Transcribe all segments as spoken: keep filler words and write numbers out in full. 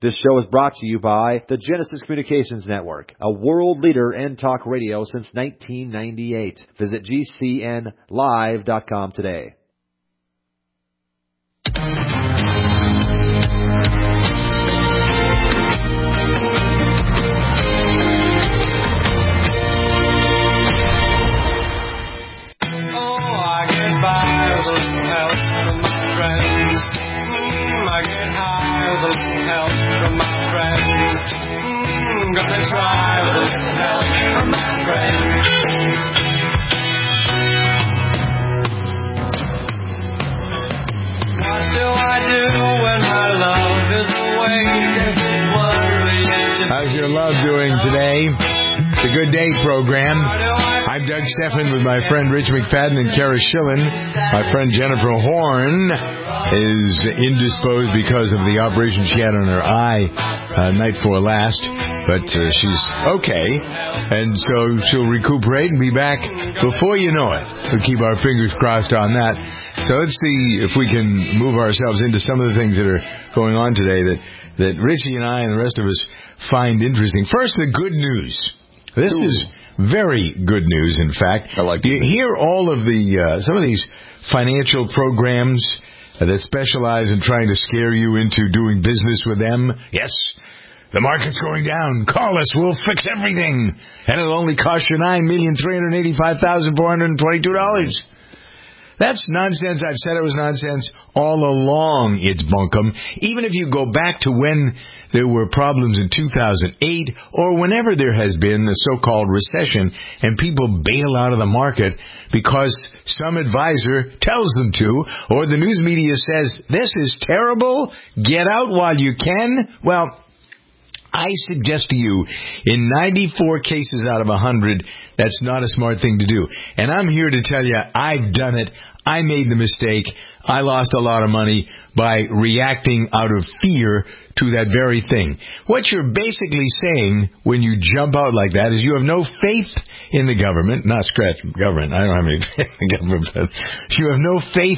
This show is brought to you by the Genesis Communications Network, a world leader in talk radio since nineteen ninety-eight. Visit G C N live dot com today. Gonna try with a little help from my friends. What do I do when my love is away? Does it worry you? How's your love doing today? It's a Good Day program. I'm Doug Stephan with my friend Rich McFadden and Kara Schillen. My friend Jennifer Horn is indisposed because of the operation she had on her eye uh, night before last. But uh, she's okay, and so she'll recuperate and be back before you know it. So keep our fingers crossed on that. So let's see if we can move ourselves into some of the things that are going on today that, that Richie and I and the rest of us find interesting. First, the good news. This Ooh. is very good news, in fact. I like you hear all of the, uh, some of these financial programs uh, that specialize in trying to scare you into doing business with them. Yes. The market's going down. Call us. We'll fix everything. And it'll only cost you nine million three hundred eighty-five thousand four hundred twenty-two dollars. That's nonsense. I've said it was nonsense all along. It's bunkum. Even if you go back to when there were problems in two thousand eight or whenever there has been the so-called recession and people bail out of the market because some advisor tells them to, or the news media says, this is terrible, get out while you can. Well, I suggest to you, in ninety-four cases out of one hundred, that's not a smart thing to do. And I'm here to tell you, I've done it. I made the mistake. I lost a lot of money by reacting out of fear to that very thing. What you're basically saying when you jump out like that is you have no faith in the government. Not scratch government. I don't have any faith in the government. But you have no faith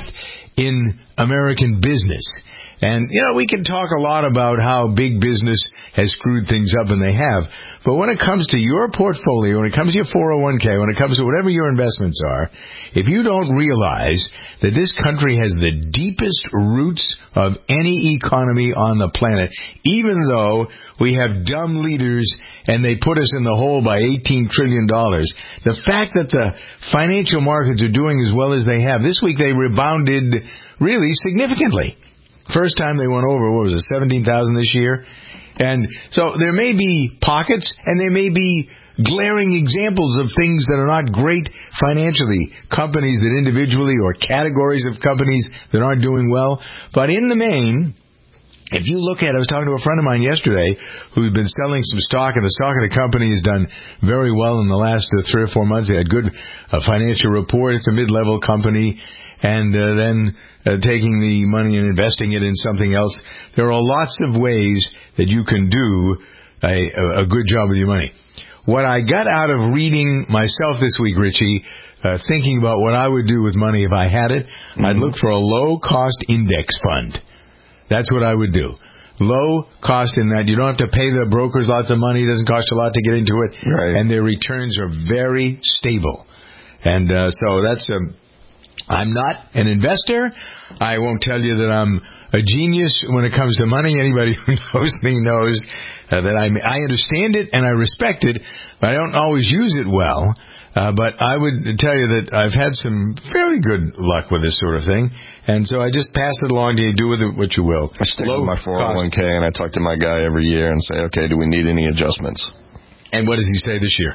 in American business. And, you know, we can talk a lot about how big business has screwed things up, and they have. But when it comes to your portfolio, when it comes to your four oh one k, when it comes to whatever your investments are, if you don't realize that this country has the deepest roots of any economy on the planet, even though we have dumb leaders and they put us in the hole by eighteen trillion dollars, the fact that the financial markets are doing as well as they have, this week they rebounded really significantly. First time they went over, what was it, seventeen thousand this year? And so there may be pockets, and there may be glaring examples of things that are not great financially. Companies that individually, or categories of companies that aren't doing well. But in the main, if you look at it, I was talking to a friend of mine yesterday who's been selling some stock, and the stock of the company has done very well in the last uh, three or four months. They had good uh, financial report. It's a mid-level company. And uh, then uh, taking the money and investing it in something else. There are lots of ways that you can do a, a good job with your money. What I got out of reading myself this week, Richie, uh, thinking about what I would do with money if I had it, mm-hmm. I'd look for a low-cost index fund. That's what I would do. Low cost in that you don't have to pay the brokers lots of money. It doesn't cost you a lot to get into it. Right. And their returns are very stable. And uh, so that's... Um, I'm not an investor. I won't tell you that I'm a genius when it comes to money. Anybody who knows me knows uh, that I I understand it and I respect it, but I don't always use it well. Uh, but I would tell you that I've had some fairly good luck with this sort of thing, and so I just pass it along to you. Do with it what you will. I stick with my four oh one k, and I talk to my guy every year and say, okay, do we need any adjustments? And what does he say this year?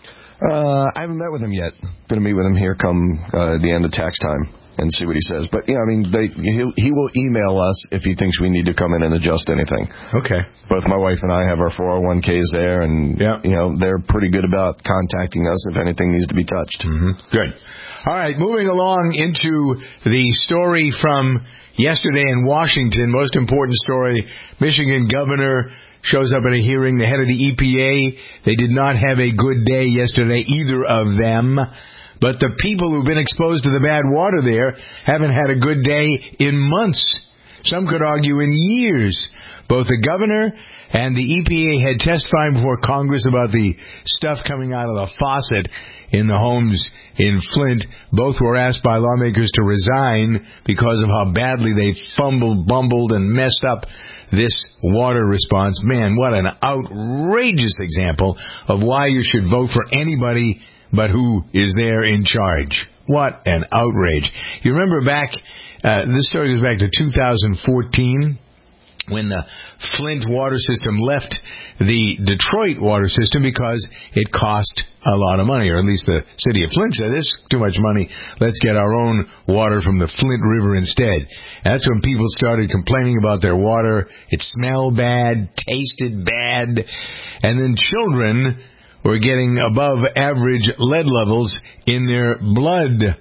Uh, I haven't met with him yet. Going to meet with him here come uh, the end of tax time and see what he says. But, yeah, I mean, they, he, he will email us if he thinks we need to come in and adjust anything. Okay. Both my wife and I have our four oh one k's there, and, yep. you know, they're pretty good about contacting us if anything needs to be touched. Mm-hmm. Good. All right, moving along into the story from yesterday in Washington, most important story, Michigan governor shows up at a hearing, the head of the E P A. They did not have a good day yesterday, either of them. But the people who've been exposed to the bad water there haven't had a good day in months. Some could argue in years. Both the governor and the E P A had testified before Congress about the stuff coming out of the faucet in the homes in Flint. Both were asked by lawmakers to resign because of how badly they fumbled, bumbled, and messed up this water response. Man, what an outrageous example of why you should vote for anybody but who is there in charge. What an outrage. You remember back, uh, this story goes back to two thousand fourteen, when the Flint water system left the Detroit water system because it cost a lot of money, or at least the city of Flint said, this is too much money, let's get our own water from the Flint River instead. That's when people started complaining about their water. It smelled bad, tasted bad, and then children were getting above average lead levels in their blood.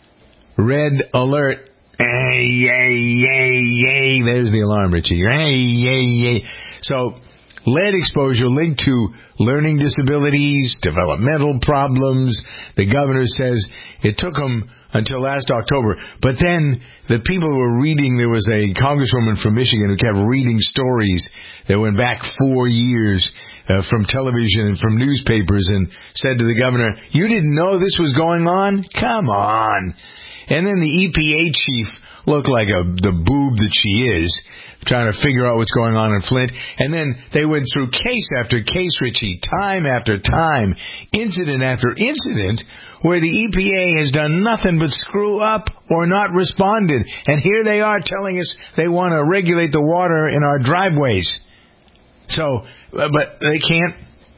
Red alert. Hey, yay, yay, yay. There's the alarm, Richie. Hey, yay, yay. So, lead exposure linked to learning disabilities, developmental problems. The governor says it took them until last October. But then the people who were reading, there was a congresswoman from Michigan who kept reading stories that went back four years uh, from television and from newspapers and said to the governor, you didn't know this was going on? Come on. And then the E P A chief looked like a the boob that she is, trying to figure out what's going on in Flint. And then they went through case after case, Richie, time after time, incident after incident, where the E P A has done nothing but screw up or not responded. And here they are telling us they want to regulate the water in our driveways. So, but they can't.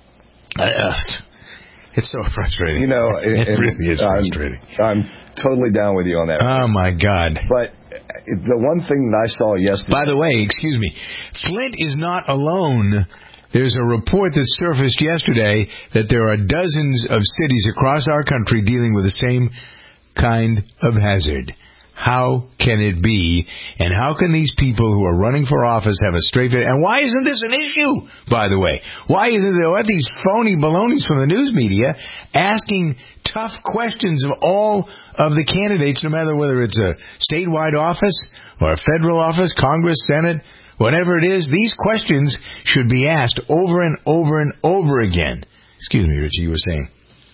Uh, it's so frustrating. You know, it, it really is frustrating. I'm, I'm totally down with you on that. Oh, my God. But the one thing that I saw yesterday... By the way, excuse me, Flint is not alone. There's a report that surfaced yesterday that there are dozens of cities across our country dealing with the same kind of hazard. How can it be? And how can these people who are running for office have a straight... And why isn't this an issue, by the way? Why isn't there what these phony balonies from the news media asking tough questions of all of the candidates, no matter whether it's a statewide office or a federal office, Congress, Senate, whatever it is? These questions should be asked over and over and over again. Excuse me, Richie, you were saying...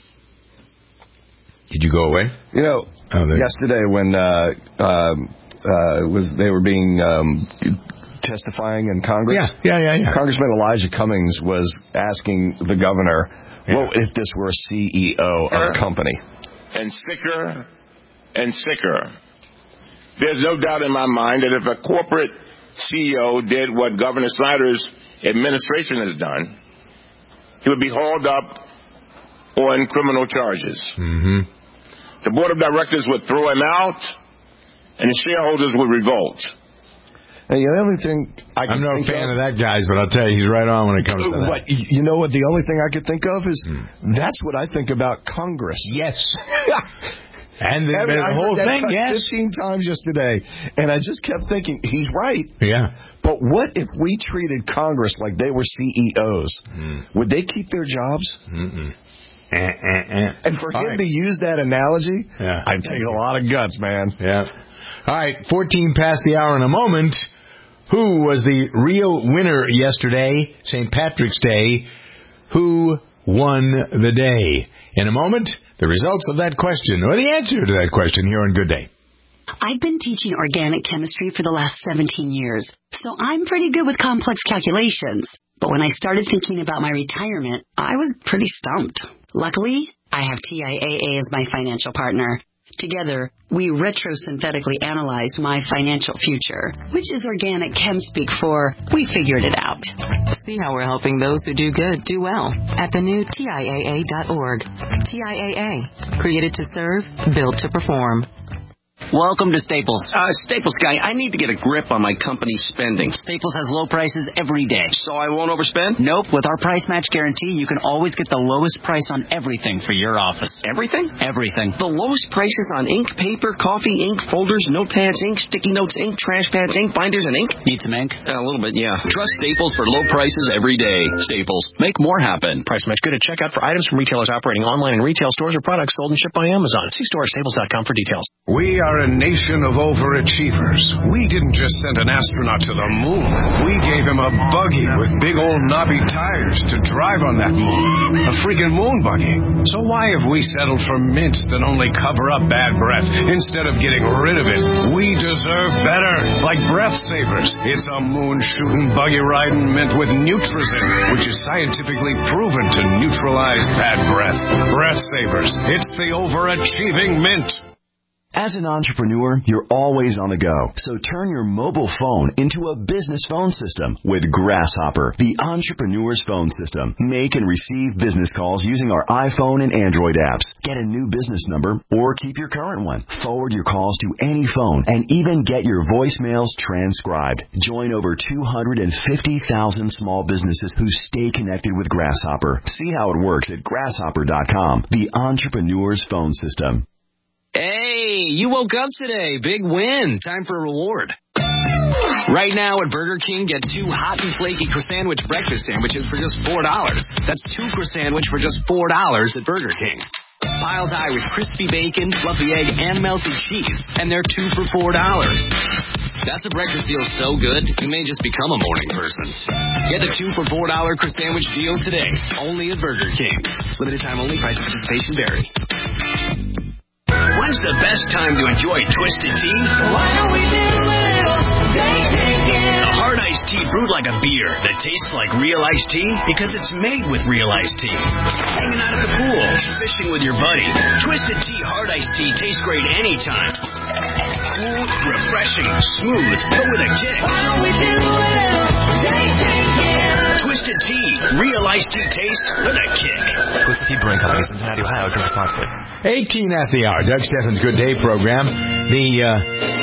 Did you go away? You know, oh, yesterday when uh, um, uh, was they were being um, testifying in Congress. Yeah, yeah, yeah, yeah. Congressman Elijah Cummings was asking the governor, yeah. "What if this were a C E O of a company?" And sicker and sicker. There's no doubt in my mind that if a corporate C E O did what Governor Snyder's administration has done, he would be hauled up on criminal charges. Mm-hmm. The board of directors would throw him out, and the shareholders would revolt. And the only thing I can I'm no think fan of, of that, guys, but I'll tell you, he's right on when it comes to that. What, you know what? The only thing I could think of is hmm. that's what I think about Congress. Yes. And the, I mean, the I whole heard that thing, yes. fifteen times yesterday, and I just kept thinking, he's right. Yeah. But what if we treated Congress like they were C E Os? Mm. Would they keep their jobs? Mm-mm. Eh, eh, eh. And for All him right. to use that analogy, yeah. I'd take a lot of guts, man. Yeah. All right, fourteen past the hour in a moment. Who was the real winner yesterday, Saint Patrick's Day? Who won the day? In a moment, the results of that question, or the answer to that question, here on Good Day. I've been teaching organic chemistry for the last seventeen years, so I'm pretty good with complex calculations. But when I started thinking about my retirement, I was pretty stumped. Luckily, I have T I A A as my financial partner. Together, we retrosynthetically analyze my financial future, which is organic chem speak for we figured it out. See how we're helping those who do good do well at the new T I A A dot org. T I A A, created to serve, built to perform. Welcome to Staples. Uh, Staples guy, I need to get a grip on my company's spending. Staples has low prices every day. So I won't overspend? Nope. With our price match guarantee, you can always get the lowest price on everything for your office. Everything? Everything. The lowest prices on ink, paper, coffee, ink, folders, notepads, ink, sticky notes, ink, trash pads, ink, binders, and ink. Need some ink? Uh, a little bit, yeah. Trust Staples for low prices every day. Staples. Make more happen. Price match good at checkout for items from retailers operating online in retail stores or products sold and shipped by Amazon. See store at staples dot com for details. We are a nation of overachievers. We didn't just send an astronaut to the moon. We gave him a buggy with big old knobby tires to drive on that moon. A freaking moon buggy. So why have we settled for mints that only cover up bad breath instead of getting rid of it? We deserve better. Like Breath Savers. It's a moon-shooting, buggy-riding mint with Nutrizin, which is scientifically proven to neutralize bad breath. Breath Savers. It's the overachieving mint. As an entrepreneur, you're always on the go. So turn your mobile phone into a business phone system with Grasshopper, the entrepreneur's phone system. Make and receive business calls using our iPhone and Android apps. Get a new business number or keep your current one. Forward your calls to any phone and even get your voicemails transcribed. Join over two hundred fifty thousand small businesses who stay connected with Grasshopper. See how it works at grasshopper dot com, the entrepreneur's phone system. Hey, you woke up today. Big win. Time for a reward. Right now at Burger King, get two hot and flaky croissant breakfast sandwiches for just four dollars. That's two croissant for just four dollars at Burger King. Piles high with crispy bacon, fluffy egg, and melted cheese. And they're two for four dollars. That's a breakfast deal so good, you may just become a morning person. Get the two for four dollars croissant deal today. Only at Burger King. Limited time only. Prices and participation vary. When's the best time to enjoy Twisted Tea? Why don't we do a little day drinking? A hard iced tea brewed like a beer that tastes like real iced tea because it's made with real iced tea. Hanging out at the pool, fishing with your buddy. Twisted Tea hard iced tea tastes great anytime. Cool, refreshing, smooth, but with a kick. Why don't we do a little day drinking? Twisted Tea, real iced tea taste with a kick. Twisted Tea Brewing Company, Cincinnati, Ohio. Drink responsibly. eighteen at the hour. Doug Steffen's Good Day program. The uh,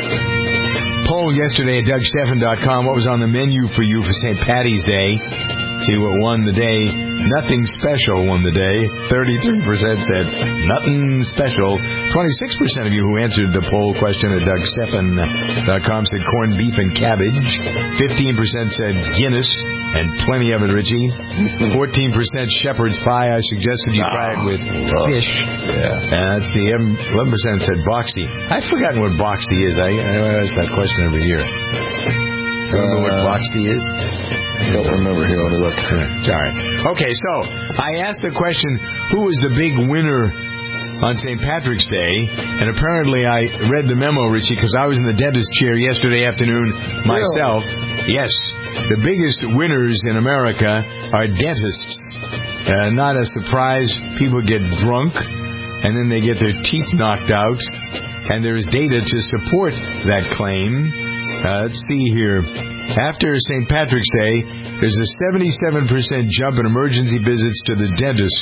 poll yesterday at doug steffen dot com, what was on the menu for you for Saint Patty's Day? See what won the day. Nothing special won the day. thirty-three percent said nothing special. twenty-six percent of you who answered the poll question at doug steffen dot com said corned beef and cabbage. fifteen percent said Guinness, and plenty of it, Richie. fourteen percent shepherd's pie. I suggested you try it with fish. Yeah. And let's see, eleven percent said boxty. I've forgotten what boxty is. I, I ask that question every year. Remember uh, what boxty is? I don't remember. Here, let me look. Sorry. Okay, so I asked the question, who was the big winner on Saint Patrick's Day? And apparently I read the memo, Richie, because I was in the dentist chair yesterday afternoon myself. Really? Yes. The biggest winners in America are dentists. Uh, not a surprise. People get drunk, and then they get their teeth knocked out. And there's data to support that claim. Uh, let's see here. After Saint Patrick's Day, there's a seventy-seven percent jump in emergency visits to the dentist.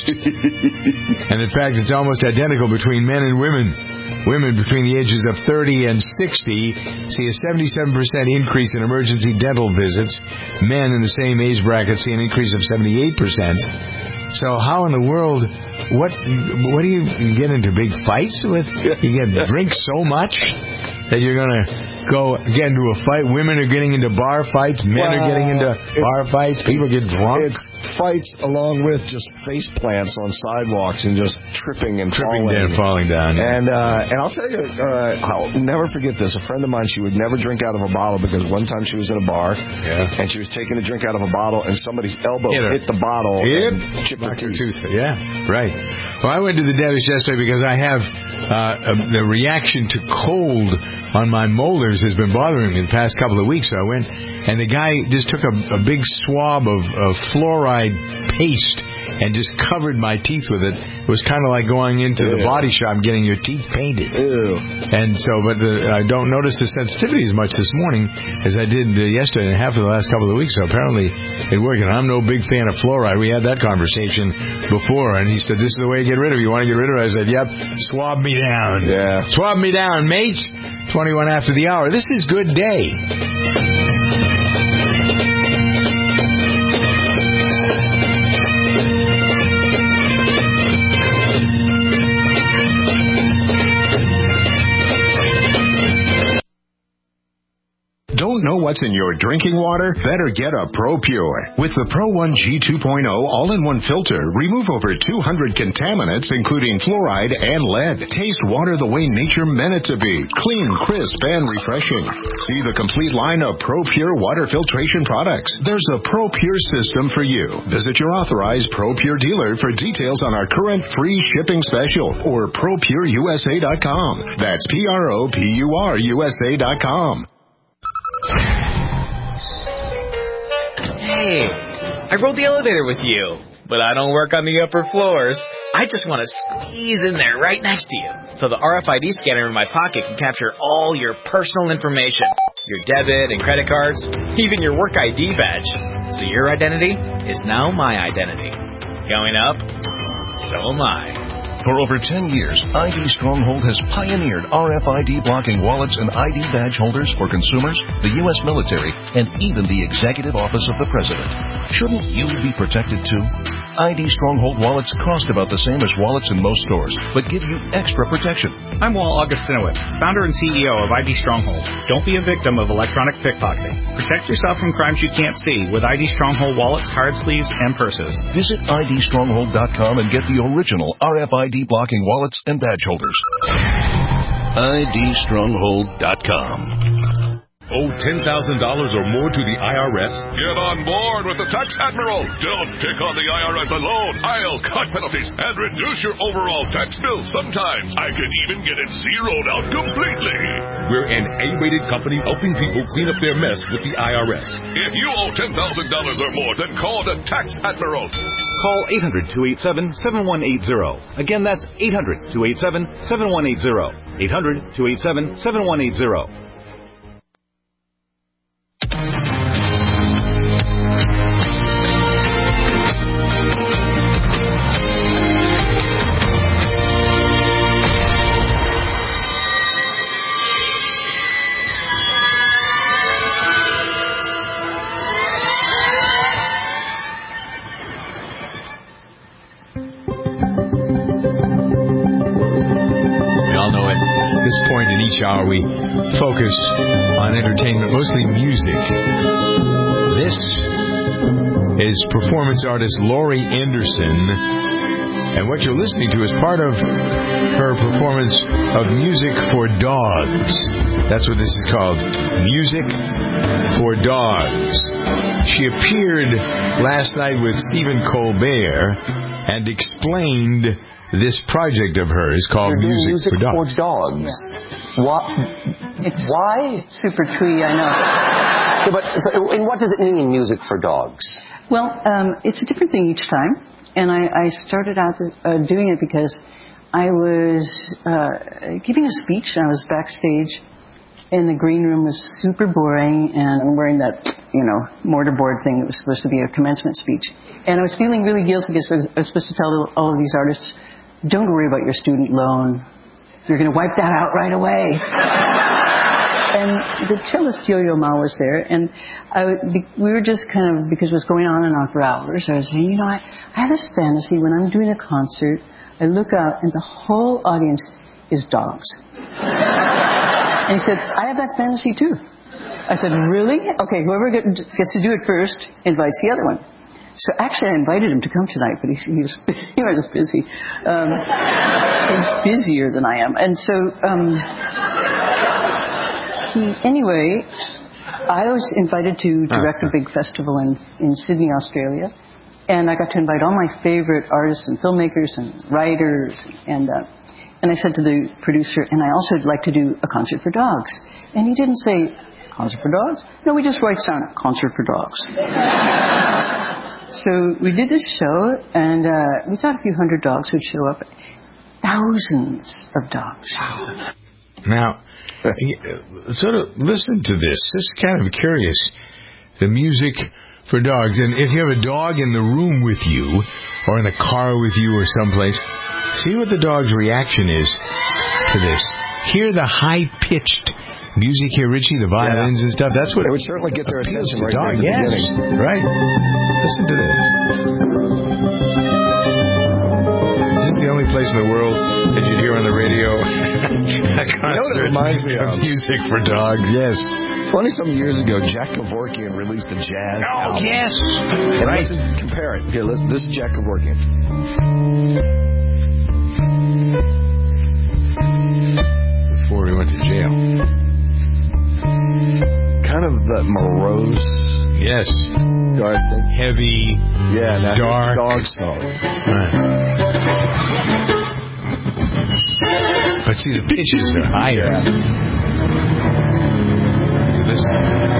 And in fact, it's almost identical between men and women. Women between the ages of thirty and sixty see a seventy-seven percent increase in emergency dental visits. Men in the same age bracket see an increase of seventy-eight percent. So how in the world, what what do you, you get into big fights with? You get drink so much that you're going to go get into a fight. Women are getting into bar fights. Men well, are getting into bar fights. People get drunk. It's fights along with just face plants on sidewalks and just tripping and tripping falling. and falling down. Yeah. And uh, and I'll tell you, uh, I'll never forget this. A friend of mine, she would never drink out of a bottle because one time she was in a bar yeah. and she was taking a drink out of a bottle and somebody's elbow hit, hit the bottle yep. and chipped her tooth. tooth. Yeah, right. Well, I went to the dentist yesterday because I have uh, a, the reaction to cold on my molars has been bothering me the past couple of weeks. So I went, and the guy just took a, a big swab of, of fluoride paste and just covered my teeth with it. It was kind of like going into Ew. the body shop and getting your teeth painted. Ew. And so, but the, I don't notice the sensitivity as much this morning as I did uh, yesterday and half of the last couple of weeks. So apparently it worked. And I'm no big fan of fluoride. We had that conversation before, and he said, "This is the way to get rid of it. You want to get rid of it?" I said, "Yep, swab me down." Yeah, swab me down, mate. twenty-one after the hour. This is Good Day. Don't know what's in your drinking water? Better get a ProPure. With the Pro one G two point oh all-in-one filter, remove over two hundred contaminants, including fluoride and lead. Taste water the way nature meant it to be. Clean, crisp, and refreshing. See the complete line of ProPure water filtration products. There's a ProPure system for you. Visit your authorized ProPure dealer for details on our current free shipping special or pro pure U S A dot com. That's P R O P U R U S A dot com. Hey, I rode the elevator with you, but I don't work on the upper floors. I just want to squeeze in there right next to you so the R F I D scanner in my pocket can capture all your personal information, your debit and credit cards, even your work I D badge. So your identity is now my identity. Going up, so am I. For over ten years, I D Stronghold has pioneered R F I D blocking wallets and I D badge holders for consumers, the U S military, and even the Executive Office of the President. Shouldn't you be protected too? I D Stronghold wallets cost about the same as wallets in most stores, but give you extra protection. I'm Walt Augustinowicz, founder and C E O of I D Stronghold. Don't be a victim of electronic pickpocketing. Protect yourself from crimes you can't see with I D Stronghold wallets, card sleeves, and purses. Visit I D stronghold dot com and get the original R F I D blocking wallets and badge holders. I D stronghold dot com. Owe ten thousand dollars or more to the I R S? Get on board with the Tax Admiral. Don't pick on the I R S alone. I'll cut penalties and reduce your overall tax bill. Sometimes I can even get it zeroed out completely. We're an A-rated company helping people clean up their mess with the I R S. If you owe ten thousand dollars or more, then call the Tax Admiral. Call eight hundred, two eight seven, seven one eight zero. Again, that's eight hundred, two eight seven, seven one eight zero. eight hundred, two eight seven, seven one eight zero. Each hour we focus on entertainment, mostly music. This is performance artist Laurie Anderson, and what you're listening to is part of her performance of Music for Dogs. That's what this is called, Music for Dogs. She appeared last night with Stephen Colbert and explained this project of hers called Music, music for Dogs. For dogs. Yeah. What? It's Why? Super twee, I know. Yeah, but so, and what does it mean, music for dogs? Well, um, it's a different thing each time, and I, I started out uh, doing it because I was uh, giving a speech. And I was backstage, and the green room was super boring, and I'm wearing that, you know, mortarboard thing that was supposed to be a commencement speech. And I was feeling really guilty because I was supposed to tell all of these artists, don't worry about your student loan. You're going to wipe that out right away. And the cellist Yo-Yo Ma was there, and I, we were just kind of, because it was going on and on for hours, I was saying, you know, I, I have this fantasy when I'm doing a concert, I look out and the whole audience is dogs. And he said, I have that fantasy too. I said, really? Okay, whoever gets to do it first invites the other one. So actually, I invited him to come tonight, but he, he was he was busy. Um, he was busier than I am, and so um, he. Anyway, I was invited to direct a big festival in in Sydney, Australia, and I got to invite all my favorite artists and filmmakers and writers, and uh, and I said to the producer, and I also would like to do a concert for dogs, and he didn't say concert for dogs. No, we just write down concert for dogs. So we did this show, and uh, we thought a few hundred dogs would show up. Thousands of dogs. Now, sort of listen to this. This is kind of curious. The Music for Dogs. And if you have a dog in the room with you, or in the car with you, or someplace, see what the dog's reaction is to this. Hear the high-pitched music here, Richie, the violins yeah. and stuff. That's what it would certainly get their attention right there at the yes. beginning. Right. Listen to this. This is the only place in the world that you'd hear on the radio a concert you know what it reminds me of? Music for Dogs. Yes. twenty-some years ago, Jack Kevorkian released a jazz Oh, album. yes. And Right. listen, compare it. Okay, listen, this is Jack Kevorkian. Before he went to jail. Kind of the morose. Yes. Dark thing. Heavy. Yeah, that's dark. Dog song. Right. But see, the pitches are higher. Yeah. Listen.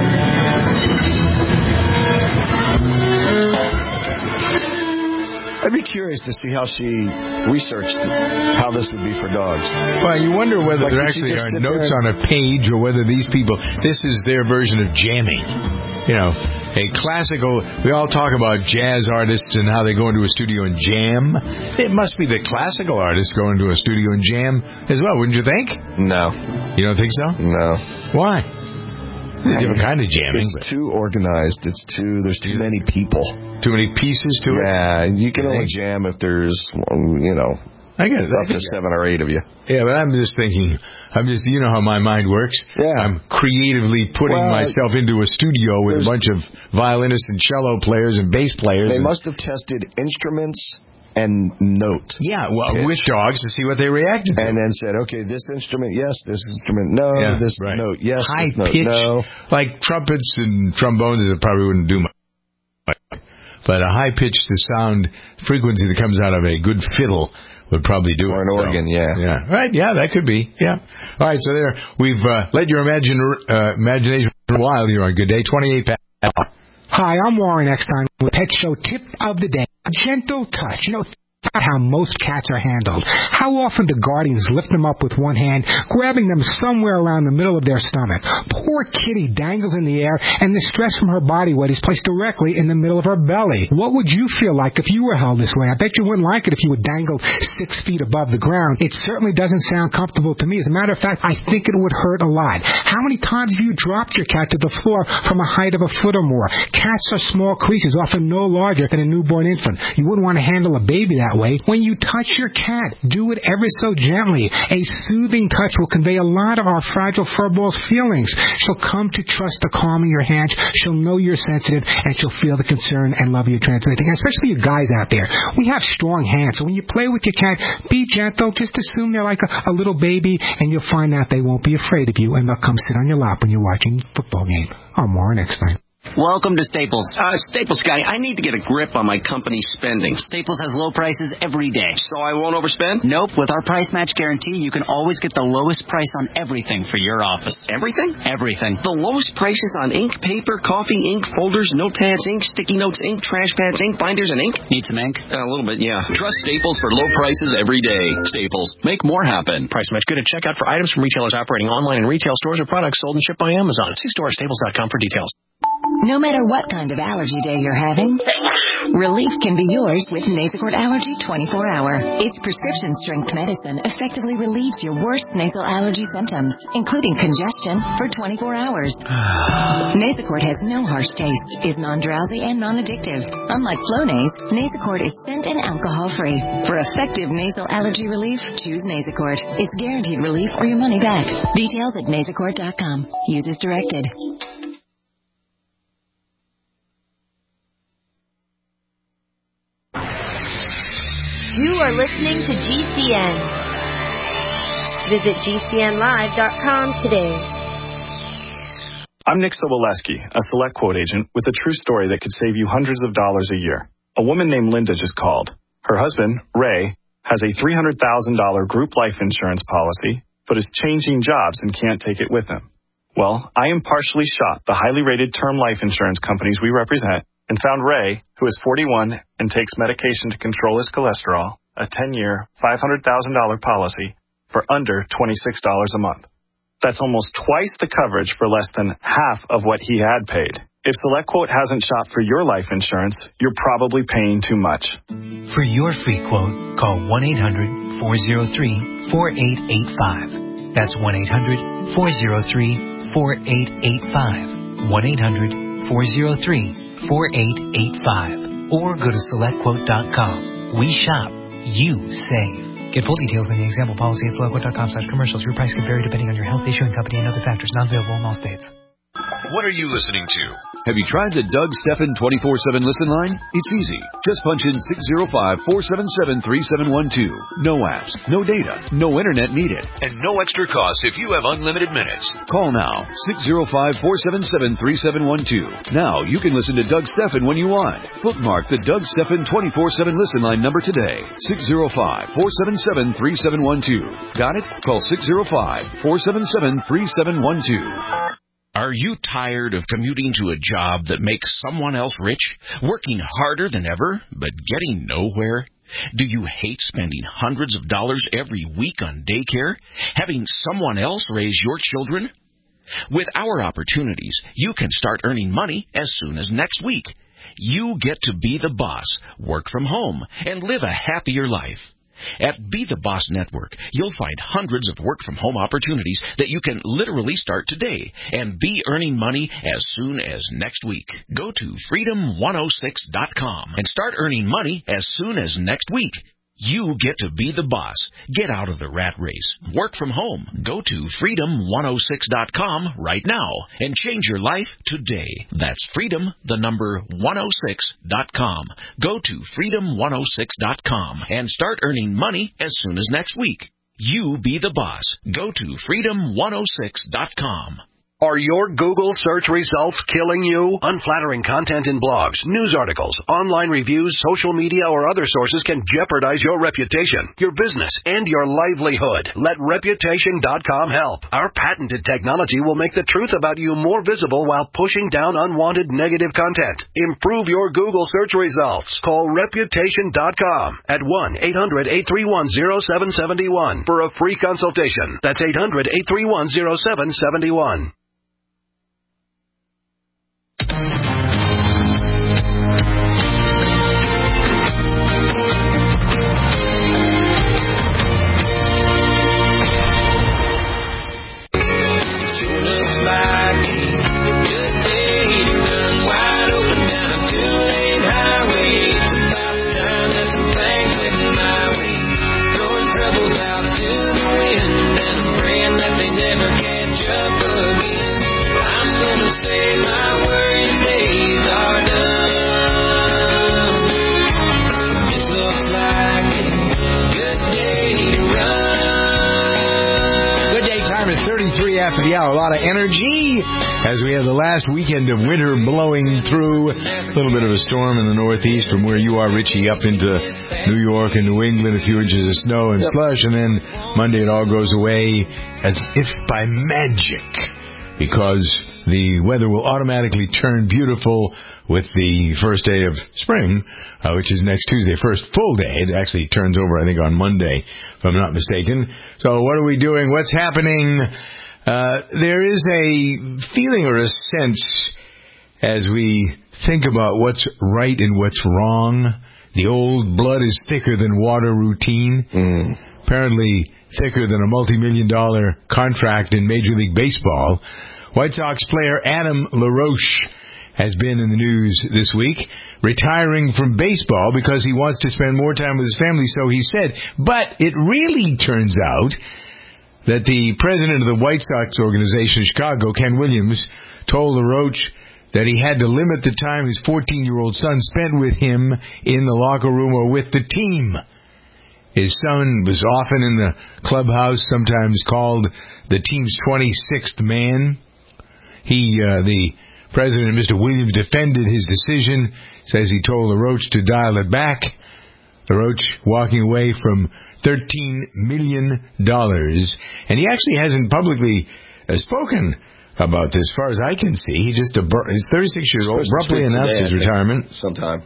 I'd be curious to see how she researched how this would be for dogs. Well, you wonder whether Like, there did she actually just are sit notes there on a page or whether these people, this is their version of jamming. You know, a classical, we all talk about jazz artists and how they go into a studio and jam. It must be the classical artists go into a studio and jam as well, wouldn't you think? No. You don't think so? No. Why? There's a different kind of jamming. It's too organized. It's too, there's too many people. Too many pieces to it? Yeah, you can only jam if there's, you know, I get it. up to seven or eight of you. Yeah, but I'm just thinking, I'm just, you know how my mind works. Yeah. I'm creatively putting Well, myself into a studio with a bunch of violinists and cello players and bass players. They and, must have tested instruments and note. Yeah, well, pitch. with dogs to see what they reacted to. And then said, okay, this instrument, yes, this instrument, no, Yeah, this right. note, yes, High this note, pitch, no. like trumpets and trombones, it probably wouldn't do much. But a high pitched sound frequency that comes out of a good fiddle would probably do Or it. an so, organ, yeah. Yeah, right, yeah, that could be, yeah. All right, so there, we've uh, let your imagine, uh, imagination run wild here on Good Day. twenty-eight Pat. Hi, I'm Warren Eckstein with Pet Show Tip of the Day. A gentle touch. You know, about how most cats are handled. How often do guardians lift them up with one hand, grabbing them somewhere around the middle of their stomach. Poor kitty dangles in the air, and the stress from her body weight is placed directly in the middle of her belly. What would you feel like if you were held this way? I bet you wouldn't like it if you were dangled six feet above the ground. It certainly doesn't sound comfortable to me. As a matter of fact, I think it would hurt a lot. How many times have you dropped your cat to the floor from a height of a foot or more? Cats are small creatures, often no larger than a newborn infant. You wouldn't want to handle a baby that way. When you touch your cat, do it ever so gently. A soothing touch will convey a lot of our fragile furball's feelings. She'll come to trust the calm in your hands. She'll know you're sensitive, and she'll feel the concern and love you're transmitting. Especially you guys out there. We have strong hands, so when you play with your cat, be gentle. Just assume they're like a, a little baby, and you'll find out they won't be afraid of you, and they'll come sit on your lap when you're watching the football game. I'm Warren Eckstein. Welcome to Staples. Uh, Staples guy, I need to get a grip on my company's spending. Staples has low prices every day. So I won't overspend? Nope. With our price match guarantee, you can always get the lowest price on everything for your office. Everything? Everything. The lowest prices on ink, paper, coffee, ink, folders, notepads, ink, sticky notes, ink, trash pads, ink, binders, and ink. Need some ink? Uh, a little bit, yeah. Trust Staples for low prices every day. Staples. Make more happen. Price match good at checkout for items from retailers operating online in retail stores or products sold and shipped by Amazon. See store at staples dot com for details. No matter what kind of allergy day you're having, relief can be yours with Nasacort Allergy twenty-four hour. Its prescription-strength medicine effectively relieves your worst nasal allergy symptoms, including congestion, for twenty-four hours. Nasacort has no harsh taste, is non-drowsy, and non-addictive. Unlike Flonase, Nasacort is scent and alcohol-free. For effective nasal allergy relief, choose Nasacort. It's guaranteed relief or your money back. Details at nasacort dot com. Use as directed. You are listening to G C N. Visit G C N live dot com today. I'm Nick Soboleski, a Select Quote agent with a true story that could save you hundreds of dollars a year. A woman named Linda just called. Her husband, Ray, has a three hundred thousand dollars group life insurance policy, but is changing jobs and can't take it with him. Well, I impartially shot the highly rated term life insurance companies we represent and found Ray, who is forty-one and takes medication to control his cholesterol, a ten-year, five hundred thousand dollars policy for under twenty-six dollars a month. That's almost twice the coverage for less than half of what he had paid. If SelectQuote hasn't shot for your life insurance, you're probably paying too much. For your free quote, call one eight hundred, four oh three, four eight eight five. That's one eight hundred, four oh three, four eight eight five. one eight hundred, four oh three, four eight eight five. Or go to select quote dot com. We shop. You save. Get full details in the example policy at select quote dot com slash commercials. Your price can vary depending on your health, issuing company, and other factors. Not available in all states. What are you listening to? Have you tried the Doug Stephan twenty-four seven listen line? It's easy. Just punch in six zero five, four seven seven, three seven one two. No apps, no data, no internet needed. And no extra cost if you have unlimited minutes. Call now, six zero five, four seven seven, three seven one two. Now you can listen to Doug Stephan when you want. Bookmark the Doug Stephan twenty-four seven listen line number today. six zero five, four seven seven, three seven one two. Got it? Call six zero five, four seven seven, three seven one two. Are you tired of commuting to a job that makes someone else rich, working harder than ever, but getting nowhere? Do you hate spending hundreds of dollars every week on daycare, having someone else raise your children? With our opportunities, you can start earning money as soon as next week. You get to be the boss, work from home, and live a happier life. At Be the Boss Network, you'll find hundreds of work-from-home opportunities that you can literally start today and be earning money as soon as next week. Go to freedom one oh six dot com and start earning money as soon as next week. You get to be the boss. Get out of the rat race. Work from home. Go to freedom one oh six dot com right now and change your life today. That's freedom, the number one oh six dot com. Go to freedom one oh six dot com and start earning money as soon as next week. You be the boss. Go to freedom one oh six dot com. Are your Google search results killing you? Unflattering content in blogs, news articles, online reviews, social media, or other sources can jeopardize your reputation, your business, and your livelihood. Let reputation dot com help. Our patented technology will make the truth about you more visible while pushing down unwanted negative content. Improve your Google search results. Call reputation dot com at one eight hundred, eight three one, oh seven seven one for a free consultation. That's eight hundred, eight three one, oh seven seven one. After the hour, a lot of energy as we have the last weekend of winter blowing through. A little bit of a storm in the northeast from where you are, Richie, up into New York and New England, a few inches of snow and yep. slush, and then Monday it all goes away as if by magic because the weather will automatically turn beautiful with the first day of spring, uh, which is next Tuesday, first full day. It actually turns over, I think, on Monday, if I'm not mistaken. So what are we doing? What's happening? Uh, there is a feeling or a sense as we think about what's right and what's wrong. The old blood is thicker than water routine. Mm. Apparently thicker than a multi-million dollar contract in Major League Baseball. White Sox player Adam LaRoche has been in the news this week, retiring from baseball because he wants to spend more time with his family, so he said. But it really turns out that the president of the White Sox organization in Chicago, Ken Williams, told LaRoche that he had to limit the time his fourteen-year-old son spent with him in the locker room or with the team. His son was often in the clubhouse, sometimes called the team's twenty-sixth man. He, uh, the president, Mister Williams, defended his decision, says he told LaRoche to dial it back. LaRoche walking away from thirteen million dollars. And he actually hasn't publicly uh, spoken about this, as far as I can see. He just, abru- he's thirty-six years old, abruptly announced today, his retirement. Sometime.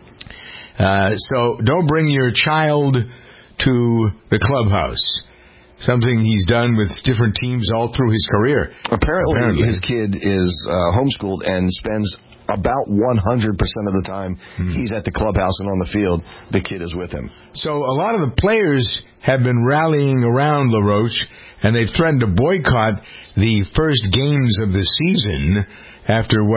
Uh, so don't bring your child to the clubhouse. Something he's done with different teams all through his career. Apparently, Apparently. his kid is uh, homeschooled and spends about one hundred percent of the time mm-hmm. he's at the clubhouse and on the field, the kid is with him. So a lot of the players have been rallying around LaRoche, and they've threatened to boycott the first games of the season after what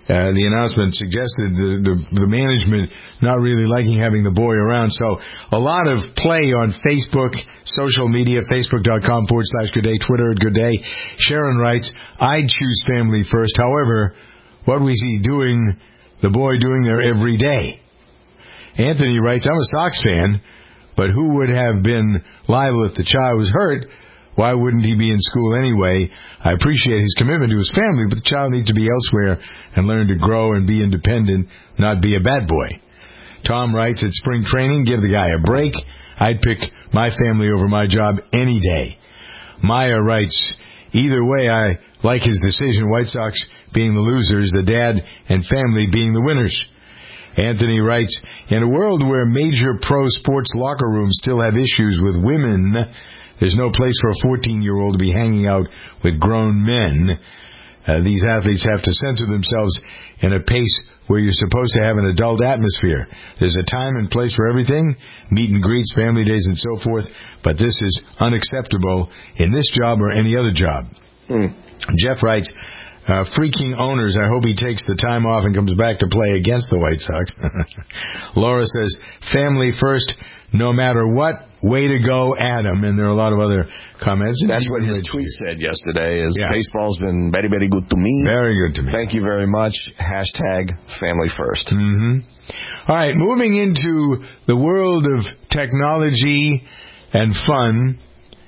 Uh, the announcement suggested the, the, the management not really liking having the boy around. So a lot of play on Facebook, social media, facebook.com forward slash good day, Twitter at good day. Sharon writes, I'd choose family first. However, what was he doing, the boy doing there every day? Anthony writes, I'm a Sox fan, but who would have been liable if the child was hurt? Why wouldn't he be in school anyway? I appreciate his commitment to his family, but the child needs to be elsewhere and learn to grow and be independent, not be a bad boy. Tom writes, at spring training, give the guy a break. I'd pick my family over my job any day. Maya writes, either way, I like his decision, White Sox being the losers, the dad and family being the winners. Anthony writes, in a world where major pro sports locker rooms still have issues with women, there's no place for a fourteen-year-old to be hanging out with grown men. Uh, these athletes have to censor themselves in a pace where you're supposed to have an adult atmosphere. There's a time and place for everything, meet and greets, family days, and so forth, but this is unacceptable in this job or any other job. Mm. Jeff writes, uh, freaking owners, I hope he takes the time off and comes back to play against the White Sox. Laura says, family first, no matter what. Way to go, Adam. And there are a lot of other comments. That's what his tweet said yesterday, is yeah. Baseball's been very, very good to me. Very good to me. Thank you very much. Hashtag family first. Mm-hmm. All right, moving into the world of technology and fun,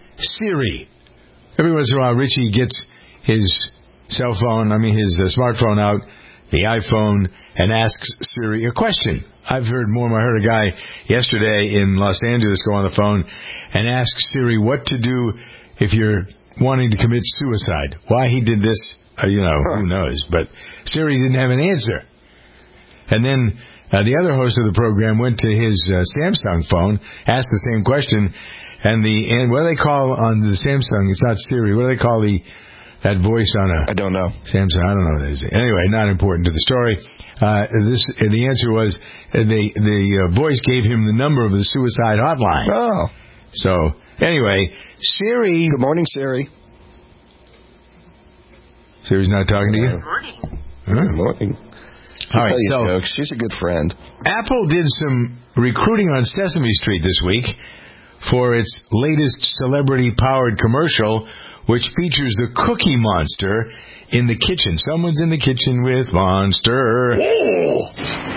Siri. Every once in a while, Richie gets his cell phone, I mean his uh, smartphone out, the iPhone, and asks Siri a question. I've heard more. I heard a guy yesterday in Los Angeles go on the phone and ask Siri what to do if you're wanting to commit suicide. Why he did this, uh, you know, who knows. But Siri didn't have an answer. And then uh, the other host of the program went to his uh, Samsung phone, asked the same question, and the and what do they call on the Samsung? It's not Siri. What do they call the that voice on a... I don't know. Samsung, I don't know what that is. Anyway, not important to the story. Uh, this the answer was uh, the the uh, voice gave him the number of the suicide hotline. Oh. So, anyway, Siri... Good morning, Siri. Siri's not talking to you? Good morning. Huh? Good morning. All right, so... Jokes. She's a good friend. Apple did some recruiting on Sesame Street this week for its latest celebrity-powered commercial, which features the Cookie Monster in the kitchen. Someone's in the kitchen with Monster. Oh.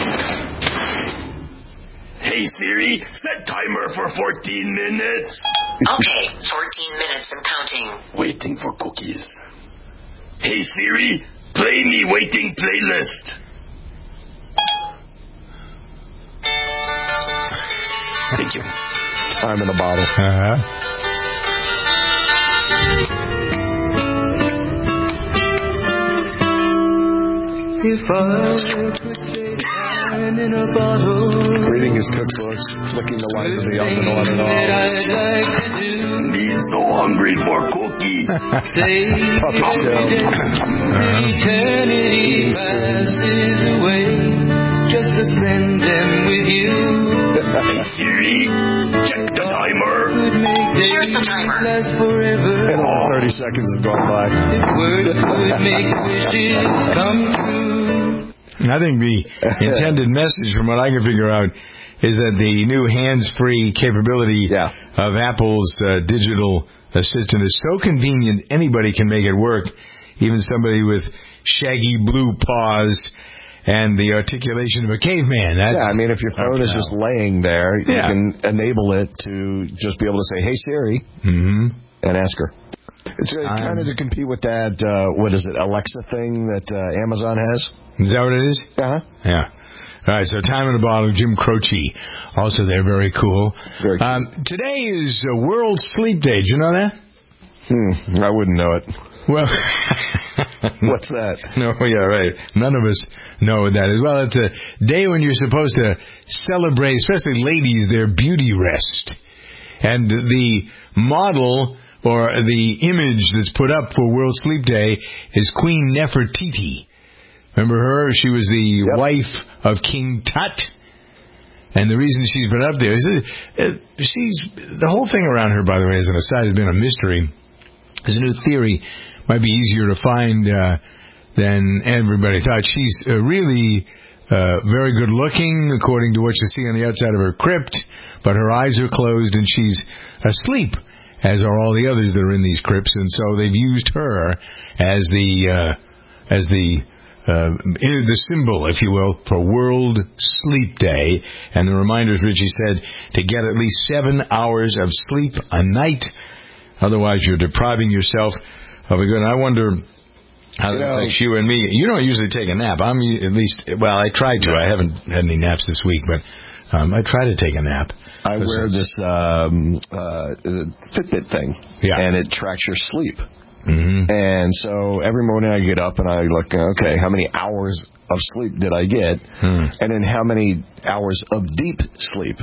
Hey, Siri, set timer for fourteen minutes. Okay, fourteen minutes and counting. Waiting for cookies. Hey, Siri, play me Waiting playlist. Thank you. Time in the bottle. Uh-huh. If I could stay time in a bottle. Reading his cookbooks, flicking the light of the oven on and off. I'd like to do. Me so hungry for cookie. Say Puppet show. Eternity passes away just to spend them with you. Hey Siri, check the timer. Here's the timer. Last forever. And all thirty seconds has gone by. If words would make wishes come true. I think the intended message, from what I can figure out, is that the new hands-free capability yeah. of Apple's uh, digital assistant is so convenient anybody can make it work, even somebody with shaggy blue paws and the articulation of a caveman. That's, yeah, I mean, if your phone is just laying there, you yeah. can enable it to just be able to say, hey, Siri, mm-hmm. and ask her. It's uh, kind of to compete with that, uh, what is it, Alexa thing that uh, Amazon has. Is that what it is? Uh-huh. Yeah. All right, so Time in a Bottle, Jim Croce. Also, they're very cool. Very cool. Um, today is uh, World Sleep Day. Did you know that? Hmm, I wouldn't know it. Well, what's that? No, yeah, right. None of us know what that is. Well, it's a day when you're supposed to celebrate, especially ladies, their beauty rest. And the model or the image that's put up for World Sleep Day is Queen Nefertiti. Remember her? She was the yep. wife of King Tut. And the reason she's been up there is that she's, the whole thing around her, by the way, as an aside, has been a mystery. There's a new theory. Might be easier to find uh, than everybody thought. She's uh, really uh, very good looking, according to what you see on the outside of her crypt, but her eyes are closed and she's asleep, as are all the others that are in these crypts, and so they've used her as the uh, as the uh, the symbol, if you will, for World Sleep Day. And the reminder, as Richie said, to get at least seven hours of sleep a night. Otherwise, you're depriving yourself of a good. I wonder how that affects you and me. You don't usually take a nap. I'm at least, well, I tried to. I haven't had any naps this week, but um, I try to take a nap. I wear this um, uh, Fitbit thing, yeah. and it tracks your sleep. Mm-hmm. And so every morning I get up and I look, okay, how many hours of sleep did I get? Hmm. And then how many hours of deep sleep?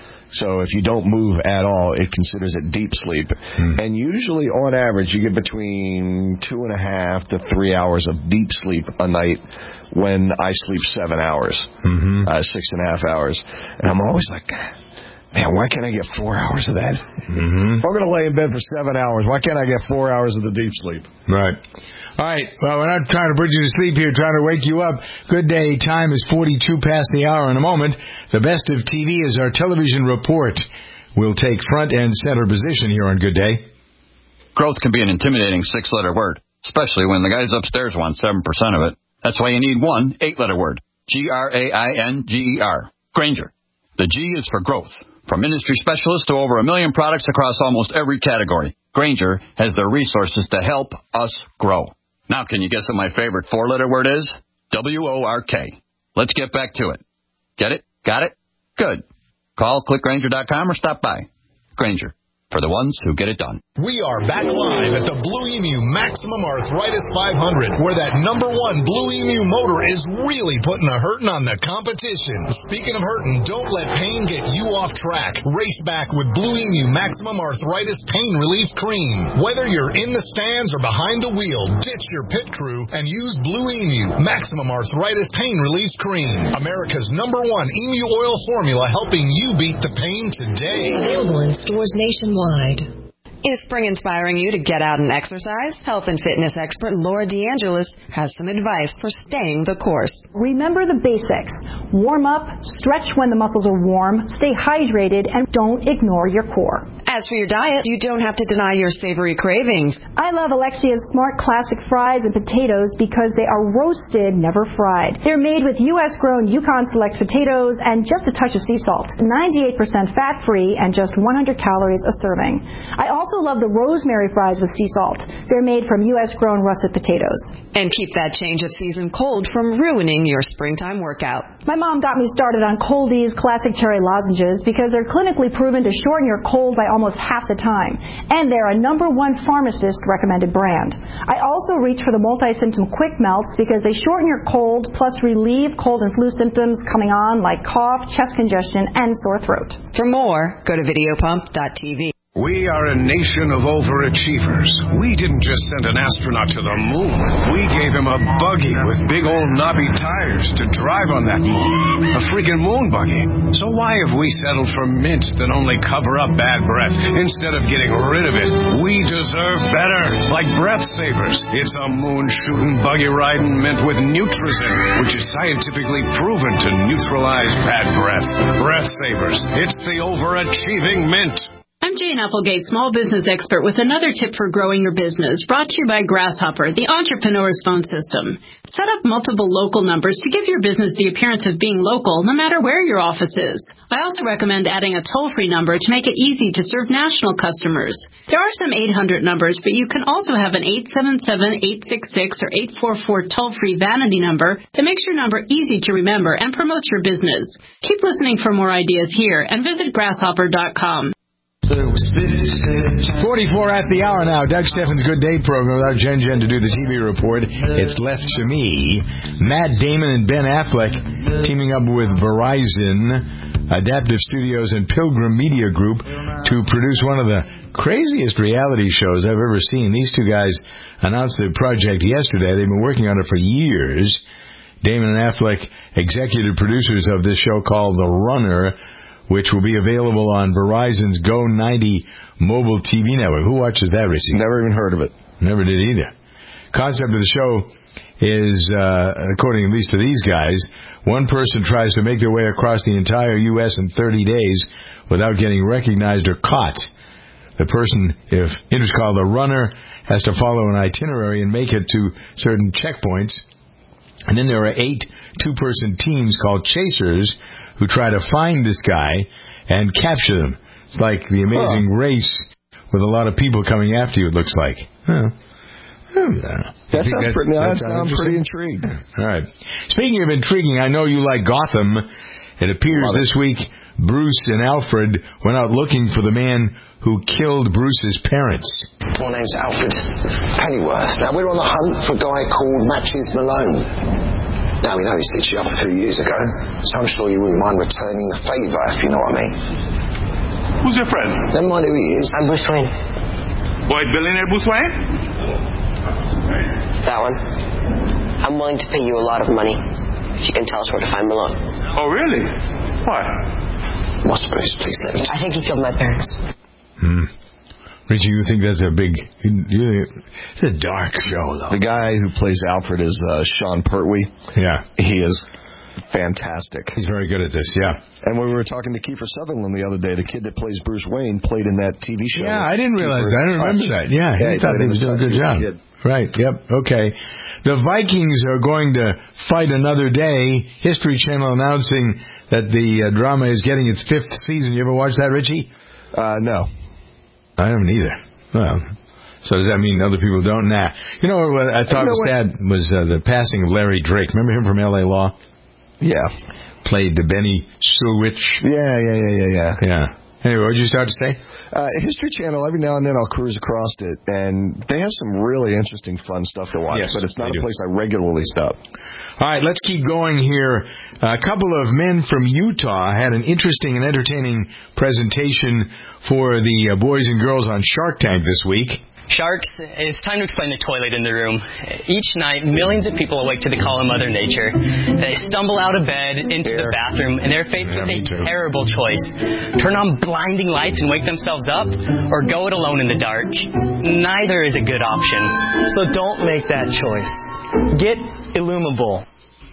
So if you don't move at all, it considers it deep sleep. Hmm. And usually, on average, you get between two and a half to three hours of deep sleep a night when I sleep seven hours, mm-hmm. uh, six and a half hours. And I'm always like, man, why can't I get four hours of that? Mm-hmm. If I'm going to lay in bed for seven hours, why can't I get four hours of the deep sleep? Right. All right. Well, we're not trying to put you to sleep here, trying to wake you up. Good day. Time is forty-two past the hour. In a moment, the best of T V is our television report. We'll take front and center position here on Good Day. Growth can be an intimidating six-letter word, especially when the guys upstairs want seven percent of it. That's why you need one eight-letter word. G R A I N G E R. Grainger. The G is for growth. From industry specialists to over a million products across almost every category, Grainger has the resources to help us grow. Now, can you guess what my favorite four-letter word is? W O R K. Let's get back to it. Get it? Got it? Good. Call click grainger dot com or stop by. Grainger. For the ones who get it done. We are back live at the Blue Emu Maximum Arthritis five hundred, where that number one Blue Emu motor is really putting a hurting on the competition. Speaking of hurting, don't let pain get you off track. Race back with Blue Emu Maximum Arthritis Pain Relief Cream. Whether you're in the stands or behind the wheel, ditch your pit crew and use Blue Emu Maximum Arthritis Pain Relief Cream. America's number one emu oil formula, helping you beat the pain today. Available in stores nationwide. Is spring inspiring you to get out and exercise? Health and fitness expert Laura DeAngelis has some advice for staying the course. Remember the basics. Warm up, stretch when the muscles are warm, stay hydrated, and don't ignore your core. As for your diet, you don't have to deny your savory cravings. I love Alexia's Smart Classic fries and potatoes because they are roasted, never fried. They're made with U S grown Yukon Select potatoes and just a touch of sea salt. ninety-eight percent fat-free and just one hundred calories a serving. I also love the rosemary fries with sea salt. They're made from U S grown russet potatoes. And keep that change of season cold from ruining your springtime workout. My mom got me started on Coldie's Classic Cherry Lozenges because they're clinically proven to shorten your cold by almost half the time. And they're a number one pharmacist recommended brand. I also reach for the multi-symptom quick melts because they shorten your cold plus relieve cold and flu symptoms coming on like cough, chest congestion, and sore throat. For more, go to videopump dot t v. We are a nation of overachievers. We didn't just send an astronaut to the moon. We gave him a buggy with big old knobby tires to drive on that moon. A freaking moon buggy. So why have we settled for mints that only cover up bad breath instead of getting rid of it? We deserve better. Like Breath Savers. It's a moon-shooting, buggy-riding mint with Nutrizin, which is scientifically proven to neutralize bad breath. Breath Savers. It's the overachieving mint. I'm Jane Applegate, small business expert, with another tip for growing your business, brought to you by Grasshopper, the entrepreneur's phone system. Set up multiple local numbers to give your business the appearance of being local, no matter where your office is. I also recommend adding a toll-free number to make it easy to serve national customers. There are some eight hundred numbers, but you can also have an eight seven seven, eight six six, or eight four four toll-free vanity number that makes your number easy to remember and promotes your business. Keep listening for more ideas here and visit grasshopper dot com. forty-four at the hour now. Doug Steffen's Good Day program without Jen Jen to do the T V report. It's left to me. Matt Damon and Ben Affleck teaming up with Verizon, Adaptive Studios, and Pilgrim Media Group to produce one of the craziest reality shows I've ever seen. These two guys announced the project yesterday. They've been working on it for years. Damon and Affleck, executive producers of this show called The Runner, which will be available on Verizon's Go ninety mobile T V network. Who watches that, Richie? Never even heard of it. Never did either. Concept of the show is, uh, according at least to these guys, one person tries to make their way across the entire U S in thirty days without getting recognized or caught. The person, if it is called a runner, has to follow an itinerary and make it to certain checkpoints. And then there are eight two-person teams called chasers who try to find this guy and capture them. It's like the Amazing huh. Race with a lot of people coming after you, it looks like. Huh. That sounds pretty, that sounds pretty intriguing. All right. Speaking of intriguing, I know you like Gotham. It appears Love this it. week Bruce and Alfred went out looking for the man who killed Bruce's parents. My name's Alfred Pennyworth. Now, we're on the hunt for a guy called Matches Malone. Now, we know he stitched you up a few years ago, so I'm sure you wouldn't mind returning the favour, if you know what I mean. Who's your friend? Never mind who he is. I'm Bruce Wayne. White billionaire Bruce Wayne? That one. I'm willing to pay you a lot of money if you can tell us where to find Malone. Oh, really? Why? What's Bruce, please let me. I think he killed my parents. Hmm. Richie, you think that's a big... You, it's a dark show, though. The guy who plays Alfred is uh, Sean Pertwee. Yeah. He is fantastic. He's very good at this, yeah. And when we were talking to Kiefer Sutherland the other day, the kid that plays Bruce Wayne played in that T V show. Yeah, I didn't realize that. I didn't remember that. Yeah, yeah he thought he was doing a good job. Right, yep, okay. The Vikings are going to fight another day. History Channel announcing that the uh, drama is getting its fifth season. You ever watch that, Richie? Uh, no. I haven't either. Well, so does that mean other people don't? Nah. You know what I thought you know was sad was uh, the passing of Larry Drake. Remember him from L A Law? Yeah. Played the Benny Sewich. Yeah, yeah, yeah, yeah, yeah. Yeah. Anyway, what did you start to say? Uh, History Channel, every now and then I'll cruise across it, and they have some really interesting, fun stuff to watch, yes, but it's not a do. place I regularly stop. All right, let's keep going here. A couple of men from Utah had an interesting and entertaining presentation for the uh, boys and girls on Shark Tank this week. Sharks, it's time to explain the toilet in the room. Each night, millions of people awake to the call of Mother Nature. They stumble out of bed, into Here. the bathroom, and they're faced yeah, with a too. terrible choice. Turn on blinding lights and wake themselves up, or go it alone in the dark. Neither is a good option. So don't make that choice. Get Illumable.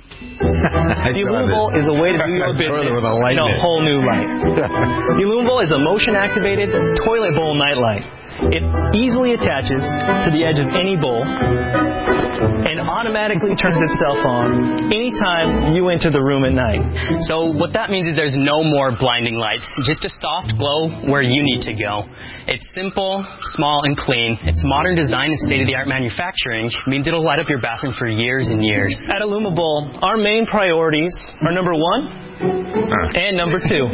Illumable is a way to do your business in a whole new light. Illumable is a motion-activated toilet bowl nightlight. It easily attaches to the edge of any bowl and automatically turns itself on anytime you enter the room at night. So what that means is there's no more blinding lights, just a soft glow where you need to go. It's simple, small, and clean. Its modern design and state-of-the-art manufacturing means it'll light up your bathroom for years and years. At Illumable, our main priorities are number one, and number two.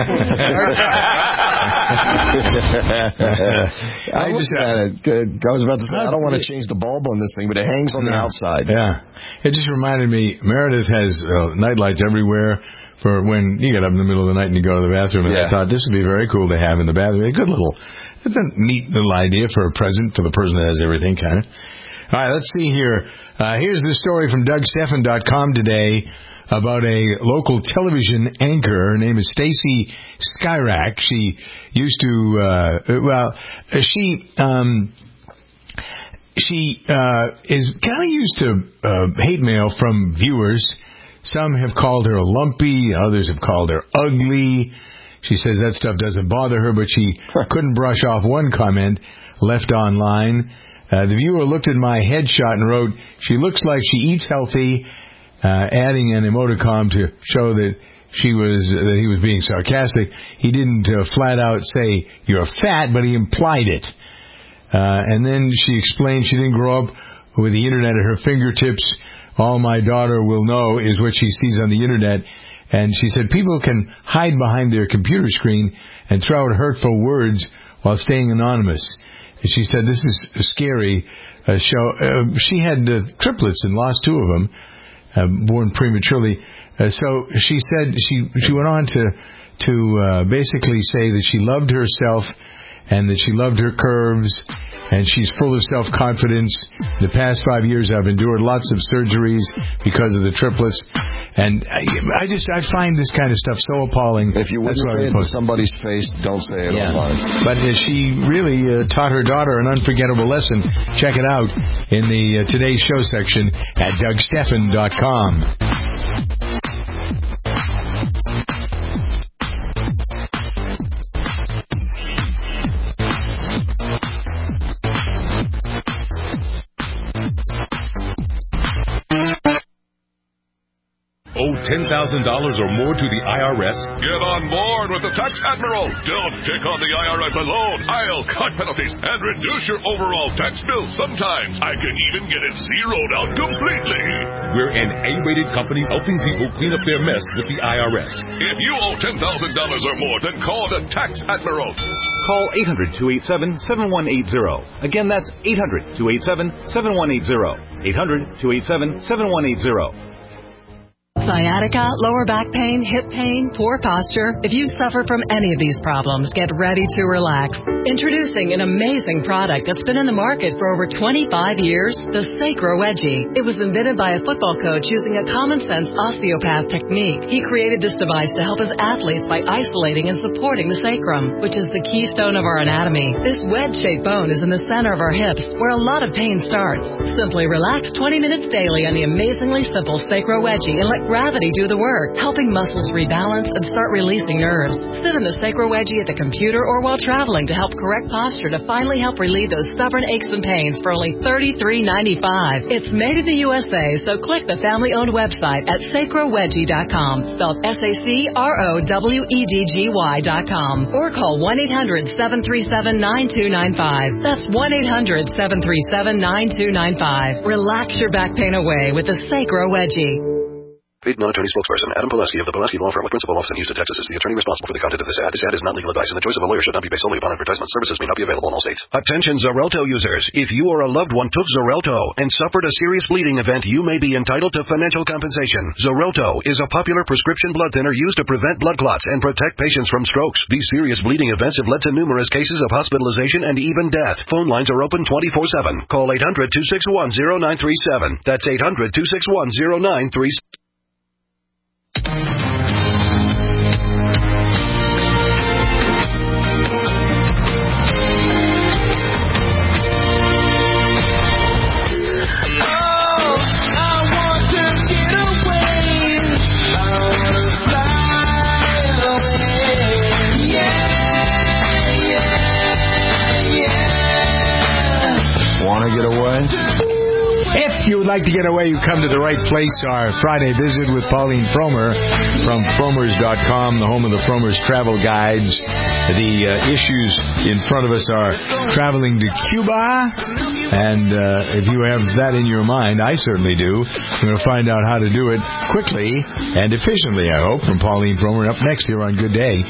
I just uh, I was about to say, I don't want to change the bulb on this thing, but it hangs on the outside. Yeah. It just reminded me, Meredith has uh, night lights everywhere for when you get up in the middle of the night and you go to the bathroom. And yeah. I thought this would be very cool to have in the bathroom. A good little, it's a neat little idea for a present for the person that has everything, kind of. All right, let's see here. Uh, here's the story from Doug Stephan dot com today about a local television anchor. Her name is Stacy Skyrack. She used to, uh, well, she, um, she, uh, is kind of used to, uh, hate mail from viewers. Some have called her lumpy, others have called her ugly. She says that stuff doesn't bother her, but she couldn't brush off one comment left online. Uh, the viewer looked at my headshot and wrote, "She looks like she eats healthy," Uh, adding an emoticon to show that she was uh, that he was being sarcastic. He didn't uh, flat out say you're fat, but he implied it. Uh, and then she explained she didn't grow up with the internet at her fingertips. All my daughter will know is what she sees on the internet. And she said people can hide behind their computer screen and throw out hurtful words while staying anonymous. And she said this is scary. Uh, show uh, she had uh, triplets and lost two of them. Uh, born prematurely. Uh, so she said she she went on to to uh, basically say that she loved herself and that she loved her curves and she's full of self-confidence. The past five years I've endured lots of surgeries because of the triplets. And I, I just I find this kind of stuff so appalling. If you wouldn't say it to somebody's face, don't say it yeah. online. But uh, she really uh, taught her daughter an unforgettable lesson. Check it out in the uh, Today's Show section at Doug Stephan dot com. Owe ten thousand dollars or more to the I R S? Get on board with the Tax Admiral. Don't pick on the I R S alone. I'll cut penalties and reduce your overall tax bill. Sometimes I can even get it zeroed out completely. We're an A-rated company helping people clean up their mess with the I R S. If you owe ten thousand dollars or more, then call the Tax Admiral. Call eight hundred, two eight seven, seven one eight zero. Again, that's eight hundred, two eight seven, seven one eight zero. eight hundred, two eight seven, seven one eight zero. Sciatica, lower back pain, hip pain, poor posture. If you suffer from any of these problems, get ready to relax. Introducing an amazing product that's been in the market for over twenty-five years, the Sacro Wedgie. It was invented by a football coach using a common-sense osteopath technique. He created this device to help his athletes by isolating and supporting the sacrum, which is the keystone of our anatomy. This wedge-shaped bone is in the center of our hips, where a lot of pain starts. Simply relax twenty minutes daily on the amazingly simple Sacro Wedgie and let gravity do the work, helping muscles rebalance and start releasing nerves. Sit in the Sacro Wedgie at the computer or while traveling to help correct posture to finally help relieve those stubborn aches and pains for only thirty-three ninety-five. It's made in the U S A, so click the family-owned website at sacro wedgie dot com, spelled S A C R O W E D G Y dot com, or call one eight hundred, seven three seven, nine two nine five. That's one eight hundred, seven three seven, nine two nine five. Relax your back pain away with the Sacro Wedgie. Paid non-attorney spokesperson Adam Pulaski of the Pulaski Law Firm with principal office in Houston, Texas is the attorney responsible for the content of this ad. This ad is not legal advice, and the choice of a lawyer should not be based solely upon advertisement. Services may not be available in all states. Attention Xarelto users. If you or a loved one took Xarelto and suffered a serious bleeding event, you may be entitled to financial compensation. Xarelto is a popular prescription blood thinner used to prevent blood clots and protect patients from strokes. These serious bleeding events have led to numerous cases of hospitalization and even death. Phone lines are open twenty-four seven. Call eight hundred, two six one, zero nine three seven. That's eight hundred, two six one, zero nine three seven. Want to get away? If you would like to get away, you come to the right place. Our Friday visit with Pauline Frommer from fromers dot com, the home of the Frommer's travel guides. The uh, issues in front of us are traveling to Cuba, and uh, if you have that in your mind, I certainly do. We're going to find out how to do it quickly and efficiently, I hope, from Pauline Frommer up next here on Good Day.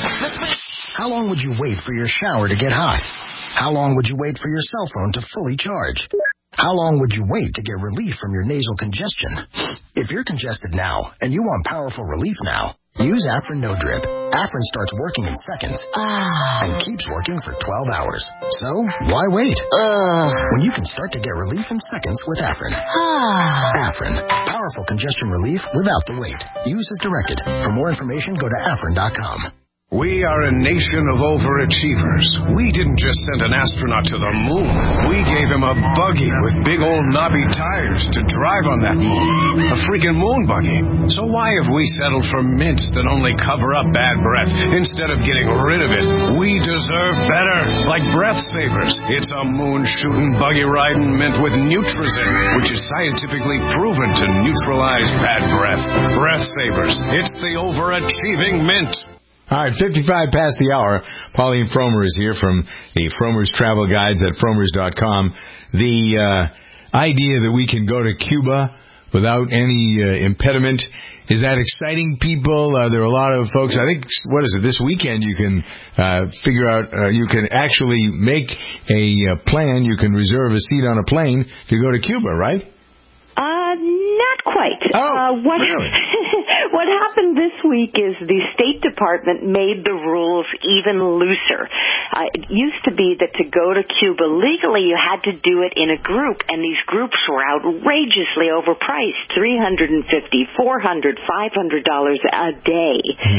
How long would you wait for your shower to get hot? How long would you wait for your cell phone to fully charge? How long would you wait to get relief from your nasal congestion? If you're congested now and you want powerful relief now, use Afrin No Drip. Afrin starts working in seconds ah. and keeps working for twelve hours. So, why wait? Uh. When you can start to get relief in seconds with Afrin. Ah. Afrin, powerful congestion relief without the wait. Use as directed. For more information, go to afrin dot com. We are a nation of overachievers. We didn't just send an astronaut to the moon. We gave him a buggy with big old knobby tires to drive on that moon. A freaking moon buggy. So why have we settled for mints that only cover up bad breath instead of getting rid of it? We deserve better, like Breath Savers. It's a moon-shooting, buggy-riding mint with Nutrizin, which is scientifically proven to neutralize bad breath. Breath Savers. It's the overachieving mint. All right, fifty-five past the hour. Pauline Frommer is here from the Frommer's Travel Guides at fromers dot com. The uh, idea that we can go to Cuba without any uh, impediment, is that exciting people? Uh, there are a lot of folks, I think, what is it, this weekend you can uh, figure out, uh, you can actually make a uh, plan, you can reserve a seat on a plane to go to Cuba, right? Uh, not quite. Oh, uh, what, really? What happened this week is the State Department made the rules even looser. Uh, it used to be that to go to Cuba legally, you had to do it in a group, and these groups were outrageously overpriced, three hundred fifty dollars, four hundred dollars, five hundred dollars a day.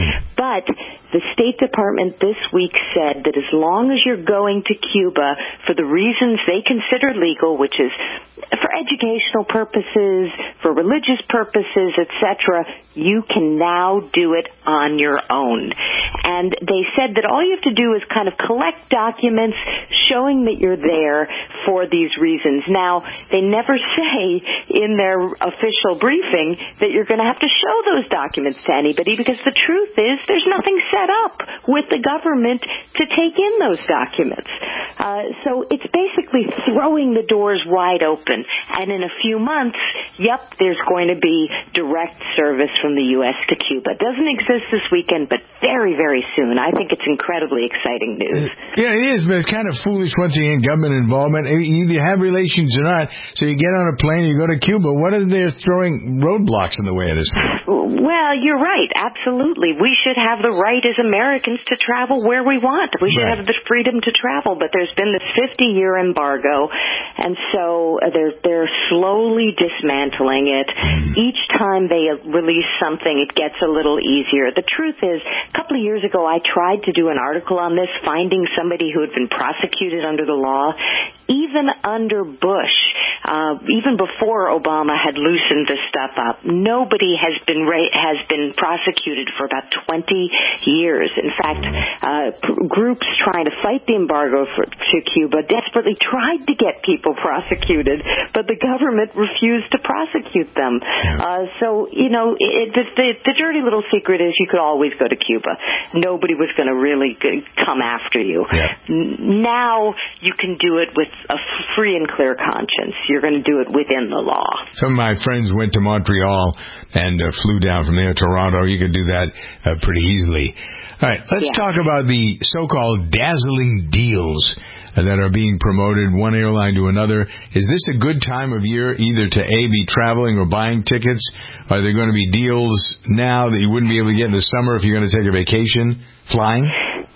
But the State Department this week said that as long as you're going to Cuba for the reasons they consider legal, which is for educational purposes, for religious purposes, et cetera, you can now do it on your own. And they said that all you have to do is kind of collect documents showing that you're there for these reasons. Now, they never say in their official briefing that you're going to have to show those documents to anybody, because the truth is there's nothing set up with the government to take in those documents. Uh, so it's basically throwing the doors wide open. And in a few months, yep, there's going to be direct service from the U S to Cuba. It doesn't exist this weekend, but very, very soon. I think it's incredibly exciting news. Yeah, it is, but it's kind of foolish once you get government involvement. Either you have relations or not, so you get on a plane, you go to Cuba. What are they throwing roadblocks in the way of this? Well, you're right. Absolutely. We should have the right as Americans to travel where we want. We should right. have the freedom to travel, but there's been this fifty-year embargo, and so they're, they're slowly dismantling it. Each time they release something, it gets a little easier. The truth is, a couple of years ago, I tried to do an article on this, finding somebody who had been prosecuted under the law. Even under Bush, uh, even before Obama had loosened this stuff up, nobody has been ra- has been prosecuted for about twenty years. In fact, uh, p- groups trying to fight the embargo for, to Cuba desperately tried to get people prosecuted, but the government refused to prosecute them. Uh, so, you know, it, the, the, the dirty little secret is you could always go to Cuba. Nobody was going to really g- come after you. Yeah. N- now you can do it with a free and clear conscience. You're going to do it within the law. Some of my friends went to Montreal and uh, flew down from there to Toronto. You could do that uh, pretty easily. All right, let's yeah. talk about the so-called dazzling deals that are being promoted one airline to another. Is this a good time of year either to A, be traveling or buying tickets? Are there going to be deals now that you wouldn't be able to get in the summer if you're going to take a vacation flying?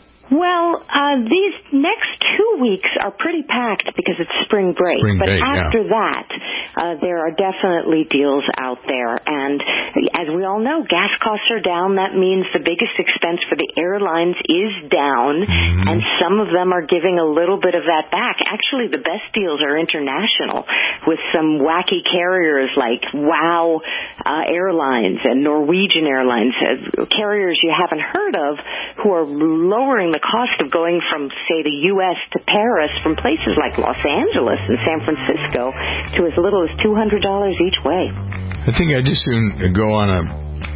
Well, uh, these next two weeks are pretty packed because it's spring break. Spring but break, after yeah. that, uh, there are definitely deals out there. And as we all know, gas costs are down. That means the biggest expense for the airlines is down. Mm-hmm. And some of them are giving a little bit of that back. Actually, the best deals are international with some wacky carriers like WOW uh, Airlines and Norwegian Airlines, uh, carriers you haven't heard of who are lowering the cost of going from, say, the U S to Paris from places like Los Angeles and San Francisco to as little as two hundred dollars each way. I think I'd just soon go on a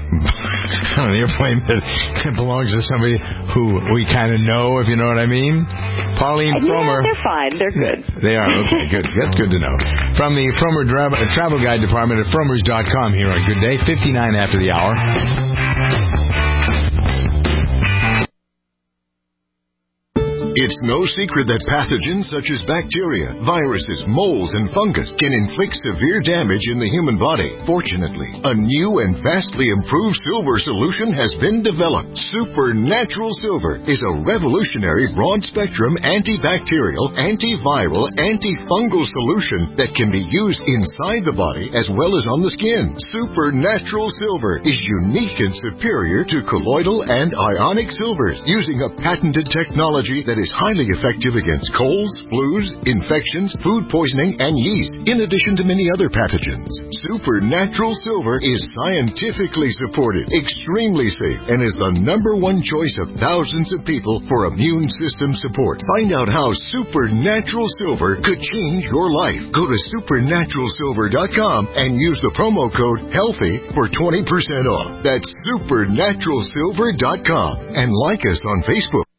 on an airplane that belongs to somebody who we kind of know, if you know what I mean. Pauline yeah, Frommer. They're fine. They're good. They are. Okay, good. That's good to know. From the Frommer Dra- Travel Guide Department at Frommers dot com here on Good Day, fifty-nine after the hour. It's no secret that pathogens such as bacteria, viruses, molds, and fungus can inflict severe damage in the human body. Fortunately, a new and vastly improved silver solution has been developed. Supernatural Silver is a revolutionary broad-spectrum antibacterial, antiviral, antifungal solution that can be used inside the body as well as on the skin. Supernatural Silver is unique and superior to colloidal and ionic silvers, using a patented technology that is highly effective against colds, flus, infections, food poisoning, and yeast, in addition to many other pathogens. Supernatural Silver is scientifically supported, extremely safe, and is the number one choice of thousands of people for immune system support. Find out how Supernatural Silver could change your life. Go to supernatural silver dot com and use the promo code HEALTHY for twenty percent off. That's supernatural silver dot com. And like us on Facebook.